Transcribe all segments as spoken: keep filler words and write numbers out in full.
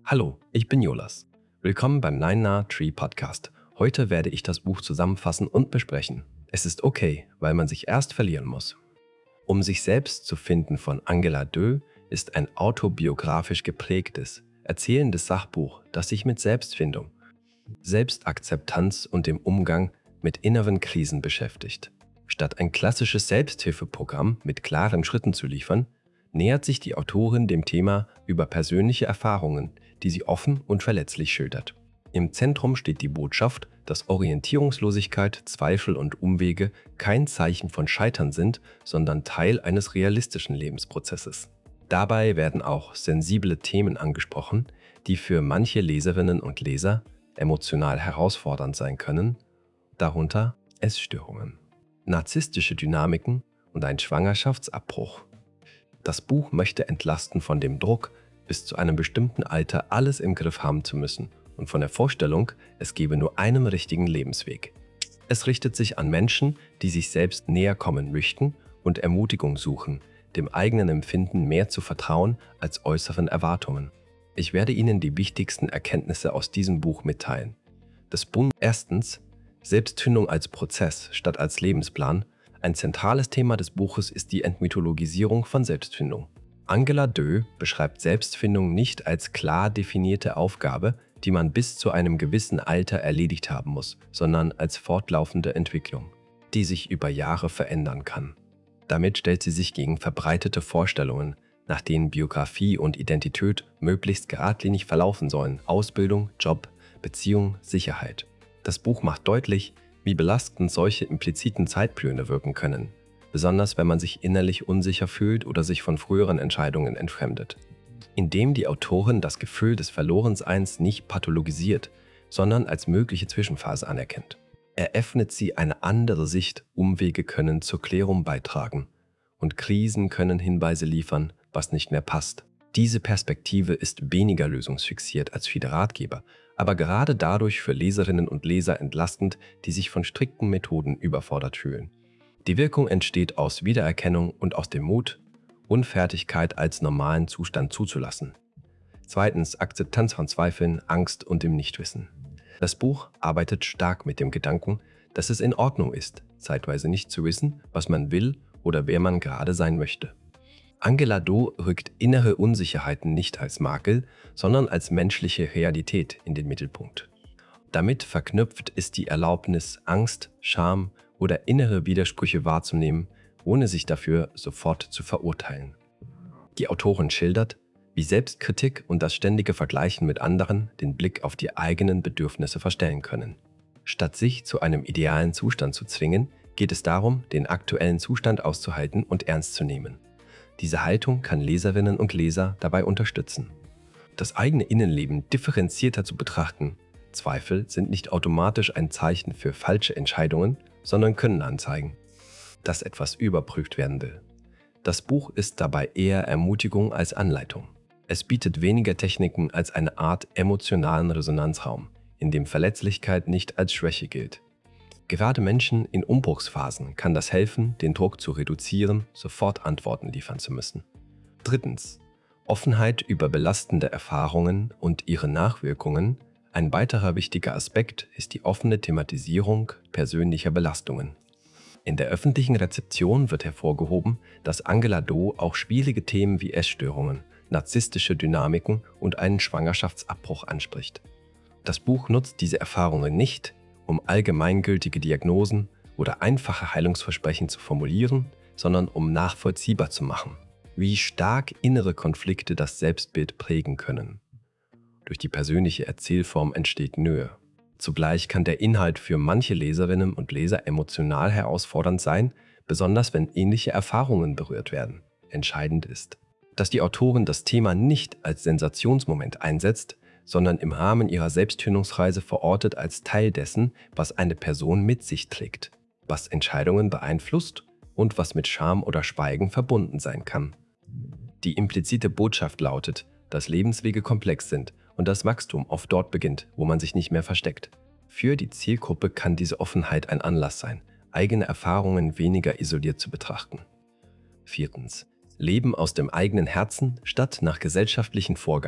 Hallo, ich bin Jolas. Willkommen beim Nine Na Tree Podcast. Heute werde ich das Buch zusammenfassen und besprechen. Es ist okay, weil man sich erst verlieren muss. Um sich selbst zu finden von Angela Dö ist ein autobiografisch geprägtes, erzählendes Sachbuch, das sich mit Selbstfindung, Selbstakzeptanz und dem Umgang mit inneren Krisen beschäftigt. Statt ein klassisches Selbsthilfeprogramm mit klaren Schritten zu liefern, nähert sich die Autorin dem Thema über persönliche Erfahrungen, die sie offen und verletzlich schildert. Im Zentrum steht die Botschaft, dass Orientierungslosigkeit, Zweifel und Umwege kein Zeichen von Scheitern sind, sondern Teil eines realistischen Lebensprozesses. Dabei werden auch sensible Themen angesprochen, die für manche Leserinnen und Leser emotional herausfordernd sein können, darunter Essstörungen, narzisstische Dynamiken und ein Schwangerschaftsabbruch. Das Buch möchte entlasten von dem Druck, bis zu einem bestimmten Alter alles im Griff haben zu müssen und von der Vorstellung, es gebe nur einen richtigen Lebensweg. Es richtet sich an Menschen, die sich selbst näher kommen möchten und Ermutigung suchen, dem eigenen Empfinden mehr zu vertrauen als äußeren Erwartungen. Ich werde Ihnen die wichtigsten Erkenntnisse aus diesem Buch mitteilen. Das Buch erstens, Selbstfindung als Prozess statt als Lebensplan. Ein zentrales Thema des Buches ist die Entmythologisierung von Selbstfindung. Angela Dö beschreibt Selbstfindung nicht als klar definierte Aufgabe, die man bis zu einem gewissen Alter erledigt haben muss, sondern als fortlaufende Entwicklung, die sich über Jahre verändern kann. Damit stellt sie sich gegen verbreitete Vorstellungen, nach denen Biografie und Identität möglichst geradlinig verlaufen sollen: Ausbildung, Job, Beziehung, Sicherheit. Das Buch macht deutlich, wie belastend solche impliziten Zeitpläne wirken können, besonders wenn man sich innerlich unsicher fühlt oder sich von früheren Entscheidungen entfremdet. Indem die Autorin das Gefühl des Verlorenseins nicht pathologisiert, sondern als mögliche Zwischenphase anerkennt, eröffnet sie eine andere Sicht. Umwege können zur Klärung beitragen und Krisen können Hinweise liefern, was nicht mehr passt. Diese Perspektive ist weniger lösungsfixiert als viele Ratgeber, aber gerade dadurch für Leserinnen und Leser entlastend, die sich von strikten Methoden überfordert fühlen. Die Wirkung entsteht aus Wiedererkennung und aus dem Mut, Unfertigkeit als normalen Zustand zuzulassen. Zweitens, Akzeptanz von Zweifeln, Angst und dem Nichtwissen. Das Buch arbeitet stark mit dem Gedanken, dass es in Ordnung ist, zeitweise nicht zu wissen, was man will oder wer man gerade sein möchte. Angela Dö rückt innere Unsicherheiten nicht als Makel, sondern als menschliche Realität in den Mittelpunkt. Damit verknüpft ist die Erlaubnis, Angst, Scham oder innere Widersprüche wahrzunehmen, ohne sich dafür sofort zu verurteilen. Die Autorin schildert, wie Selbstkritik und das ständige Vergleichen mit anderen den Blick auf die eigenen Bedürfnisse verstellen können. Statt sich zu einem idealen Zustand zu zwingen, geht es darum, den aktuellen Zustand auszuhalten und ernst zu nehmen. Diese Haltung kann Leserinnen und Leser dabei unterstützen, das eigene Innenleben differenzierter zu betrachten. Zweifel sind nicht automatisch ein Zeichen für falsche Entscheidungen, sondern können anzeigen, dass etwas überprüft werden will. Das Buch ist dabei eher Ermutigung als Anleitung. Es bietet weniger Techniken als eine Art emotionalen Resonanzraum, in dem Verletzlichkeit nicht als Schwäche gilt. Gerade Menschen in Umbruchsphasen kann das helfen, den Druck zu reduzieren, sofort Antworten liefern zu müssen. Drittens, Offenheit über belastende Erfahrungen und ihre Nachwirkungen. Ein weiterer wichtiger Aspekt ist die offene Thematisierung persönlicher Belastungen. In der öffentlichen Rezeption wird hervorgehoben, dass Angela Dö auch schwierige Themen wie Essstörungen, narzisstische Dynamiken und einen Schwangerschaftsabbruch anspricht. Das Buch nutzt diese Erfahrungen nicht, um allgemeingültige Diagnosen oder einfache Heilungsversprechen zu formulieren, sondern um nachvollziehbar zu machen, wie stark innere Konflikte das Selbstbild prägen können. Durch die persönliche Erzählform entsteht Nähe. Zugleich kann der Inhalt für manche Leserinnen und Leser emotional herausfordernd sein, besonders wenn ähnliche Erfahrungen berührt werden. Entscheidend ist, dass die Autorin das Thema nicht als Sensationsmoment einsetzt, sondern im Rahmen ihrer Selbstfindungsreise verortet als Teil dessen, was eine Person mit sich trägt, was Entscheidungen beeinflusst und was mit Scham oder Schweigen verbunden sein kann. Die implizite Botschaft lautet, dass Lebenswege komplex sind und das Wachstum oft dort beginnt, wo man sich nicht mehr versteckt. Für die Zielgruppe kann diese Offenheit ein Anlass sein, eigene Erfahrungen weniger isoliert zu betrachten. Viertens. Leben aus dem eigenen Herzen statt nach gesellschaftlichen Vorgaben.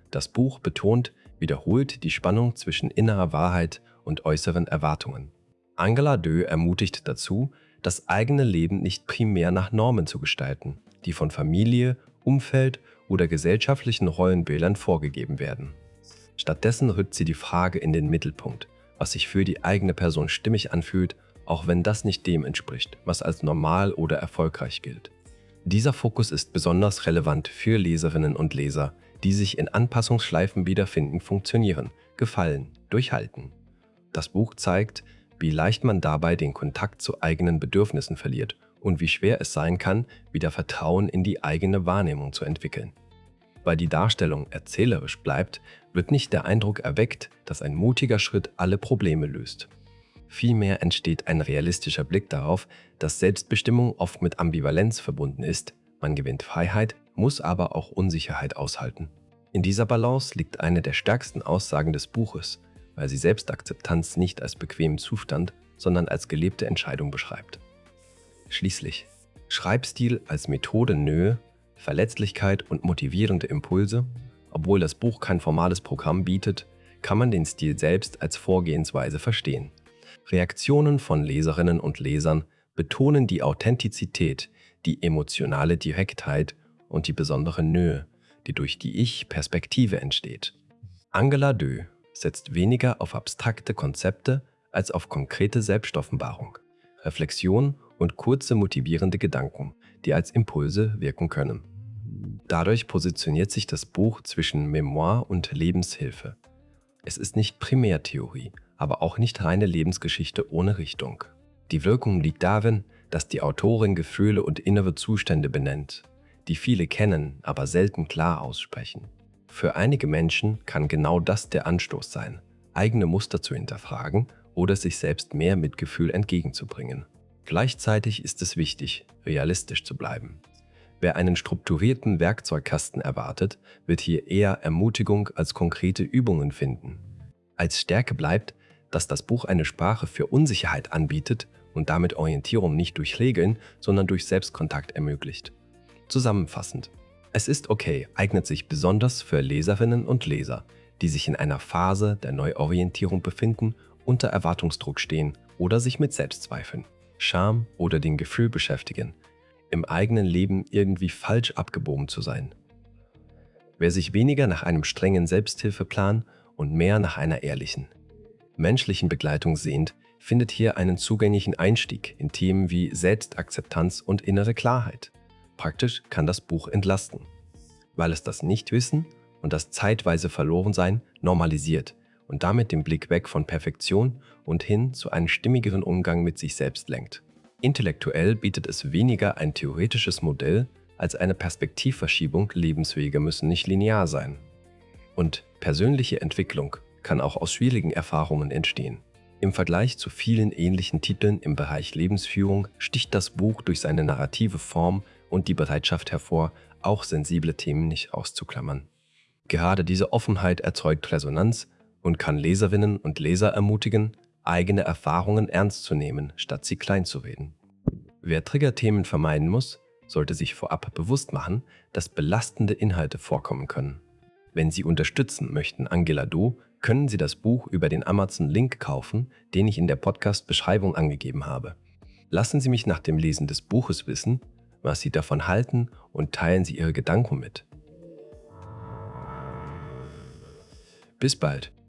Das Buch betont wiederholt die Spannung zwischen innerer Wahrheit und äußeren Erwartungen. Angela Dö ermutigt dazu, das eigene Leben nicht primär nach Normen zu gestalten, die von Familie, Umfeld oder gesellschaftlichen Rollenbildern vorgegeben werden. Stattdessen rückt sie die Frage in den Mittelpunkt, was sich für die eigene Person stimmig anfühlt, auch wenn das nicht dem entspricht, was als normal oder erfolgreich gilt. Dieser Fokus ist besonders relevant für Leserinnen und Leser, die sich in Anpassungsschleifen wiederfinden, funktionieren, gefallen, durchhalten. Das Buch zeigt, wie leicht man dabei den Kontakt zu eigenen Bedürfnissen verliert und wie schwer es sein kann, wieder Vertrauen in die eigene Wahrnehmung zu entwickeln. Weil die Darstellung erzählerisch bleibt, wird nicht der Eindruck erweckt, dass ein mutiger Schritt alle Probleme löst. Vielmehr entsteht ein realistischer Blick darauf, dass Selbstbestimmung oft mit Ambivalenz verbunden ist. Man gewinnt Freiheit, muss aber auch Unsicherheit aushalten. In dieser Balance liegt eine der stärksten Aussagen des Buches, weil sie Selbstakzeptanz nicht als bequemen Zustand, sondern als gelebte Entscheidung beschreibt. Schließlich, Schreibstil als Methode Nähe, Verletzlichkeit und motivierende Impulse. Obwohl das Buch kein formales Programm bietet, kann man den Stil selbst als Vorgehensweise verstehen. Reaktionen von Leserinnen und Lesern betonen die Authentizität, die emotionale Direktheit und die besondere Nähe, die durch die Ich-Perspektive entsteht. Angela Dö setzt weniger auf abstrakte Konzepte als auf konkrete Selbstoffenbarung, Reflexion und kurze motivierende Gedanken, die als Impulse wirken können. Dadurch positioniert sich das Buch zwischen Memoir und Lebenshilfe. Es ist nicht Primärtheorie, aber auch nicht reine Lebensgeschichte ohne Richtung. Die Wirkung liegt darin, dass die Autorin Gefühle und innere Zustände benennt, die viele kennen, aber selten klar aussprechen. Für einige Menschen kann genau das der Anstoß sein, eigene Muster zu hinterfragen oder sich selbst mehr Mitgefühl entgegenzubringen. Gleichzeitig ist es wichtig, realistisch zu bleiben. Wer einen strukturierten Werkzeugkasten erwartet, wird hier eher Ermutigung als konkrete Übungen finden. Als Stärke bleibt, dass das Buch eine Sprache für Unsicherheit anbietet und damit Orientierung nicht durch Regeln, sondern durch Selbstkontakt ermöglicht. Zusammenfassend: Es ist okay eignet sich besonders für Leserinnen und Leser, die sich in einer Phase der Neuorientierung befinden, unter Erwartungsdruck stehen oder sich mit Selbstzweifeln, Scham oder dem Gefühl beschäftigen, im eigenen Leben irgendwie falsch abgebogen zu sein. Wer sich weniger nach einem strengen Selbsthilfeplan und mehr nach einer ehrlichen, menschlichen Begleitung sehnt, findet hier einen zugänglichen Einstieg in Themen wie Selbstakzeptanz und innere Klarheit. Praktisch kann das Buch entlasten, weil es das Nichtwissen und das zeitweise Verlorensein normalisiert und damit den Blick weg von Perfektion und hin zu einem stimmigeren Umgang mit sich selbst lenkt. Intellektuell bietet es weniger ein theoretisches Modell als eine Perspektivverschiebung. Lebenswege müssen nicht linear sein. Und persönliche Entwicklung kann auch aus schwierigen Erfahrungen entstehen. Im Vergleich zu vielen ähnlichen Titeln im Bereich Lebensführung sticht das Buch durch seine narrative Form und die Bereitschaft hervor, auch sensible Themen nicht auszuklammern. Gerade diese Offenheit erzeugt Resonanz und kann Leserinnen und Leser ermutigen, eigene Erfahrungen ernst zu nehmen, statt sie kleinzureden. Wer Triggerthemen vermeiden muss, sollte sich vorab bewusst machen, dass belastende Inhalte vorkommen können. Wenn Sie unterstützen möchten Angela Dö, können Sie das Buch über den Amazon-Link kaufen, den ich in der Podcast-Beschreibung angegeben habe. Lassen Sie mich nach dem Lesen des Buches wissen, was Sie davon halten, und teilen Sie Ihre Gedanken mit. Bis bald!